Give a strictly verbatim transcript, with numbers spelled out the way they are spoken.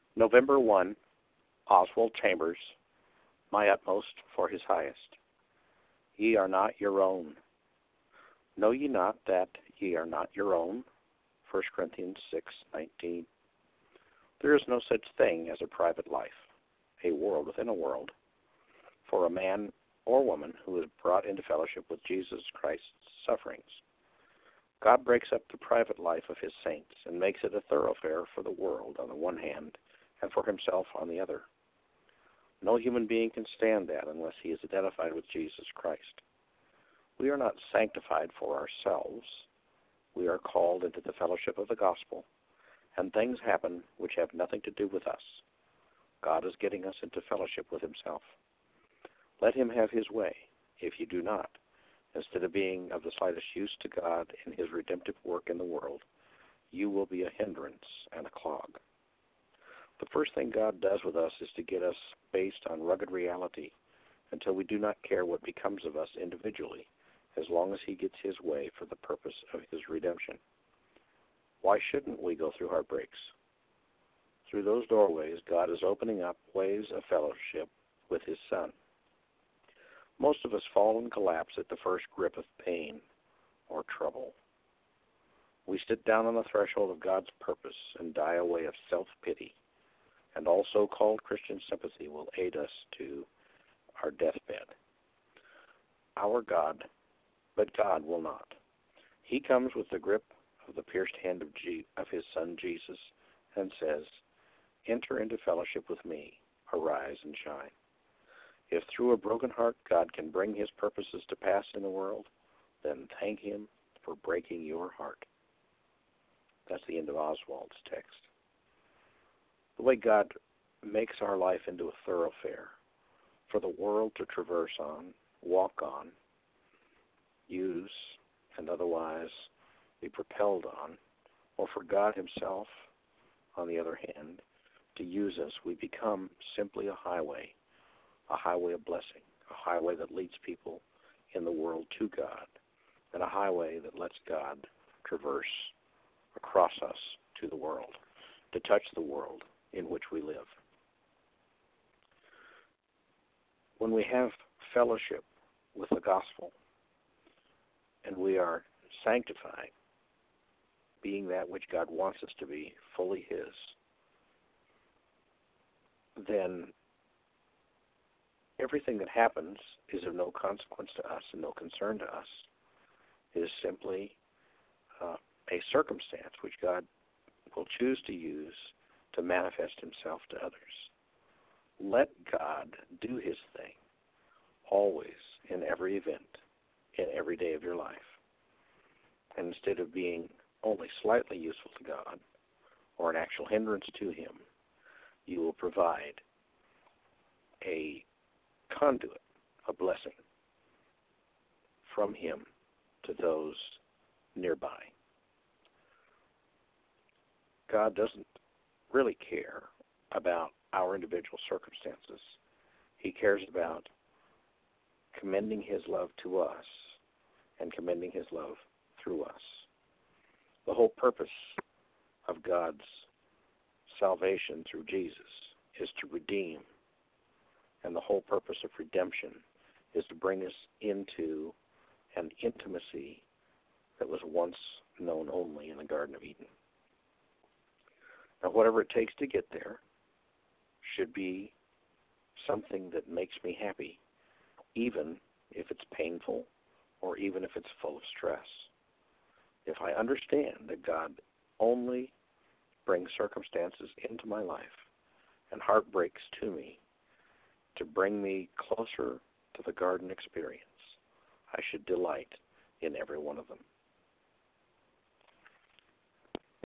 November first, Oswald Chambers, My utmost for his highest. Ye are not your own. Know ye not that ye are not your own? First Corinthians six nineteen. There is no such thing as a private life, a world within a world, for a man or woman who is brought into fellowship with Jesus Christ's sufferings. God breaks up the private life of his saints and makes it a thoroughfare for the world on the one hand and for himself on the other. No human being can stand that unless he is identified with Jesus Christ. We are not sanctified for ourselves. We are called into the fellowship of the gospel, and things happen which have nothing to do with us. God is getting us into fellowship with himself. Let him have his way. If you do not, instead of being of the slightest use to God in his redemptive work in the world, you will be a hindrance and a clog. The first thing God does with us is to get us based on rugged reality until we do not care what becomes of us individually, as long as he gets his way for the purpose of his redemption. Why shouldn't we go through heartbreaks? Through those doorways, God is opening up ways of fellowship with his Son. Most of us fall and collapse at the first grip of pain or trouble. We sit down on the threshold of God's purpose and die away of self-pity, and all so-called Christian sympathy will aid us to our deathbed. Our God, but God will not. He comes with the grip of the pierced hand of, G- of his Son Jesus and says, enter into fellowship with me, arise and shine. If through a broken heart God can bring his purposes to pass in the world, then thank him for breaking your heart. That's the end of Oswald's text. The way God makes our life into a thoroughfare for the world to traverse on, walk on, use, and otherwise be propelled on, or for God himself, on the other hand, to use us, we become simply a highway, a highway of blessing, a highway that leads people in the world to God, and a highway that lets God traverse across us to the world, to touch the world in which we live. When we have fellowship with the gospel and we are sanctified, being that which God wants us to be, fully his, then everything that happens is of no consequence to us and no concern to us. It is simply uh, a circumstance which God will choose to use to manifest himself to others. Let God do his thing, always, in every event, in every day of your life. And instead of being only slightly useful to God or an actual hindrance to him, you will provide a conduit, a blessing from him to those nearby. God doesn't really care about our individual circumstances. He cares about commending his love to us and commending his love through us. The whole purpose of God's salvation through Jesus is to redeem, and the whole purpose of redemption is to bring us into an intimacy that was once known only in the Garden of Eden. Now, whatever it takes to get there should be something that makes me happy, even if it's painful or even if it's full of stress. If I understand that God only brings circumstances into my life and heartbreaks to me to bring me closer to the garden experience, I should delight in every one of them.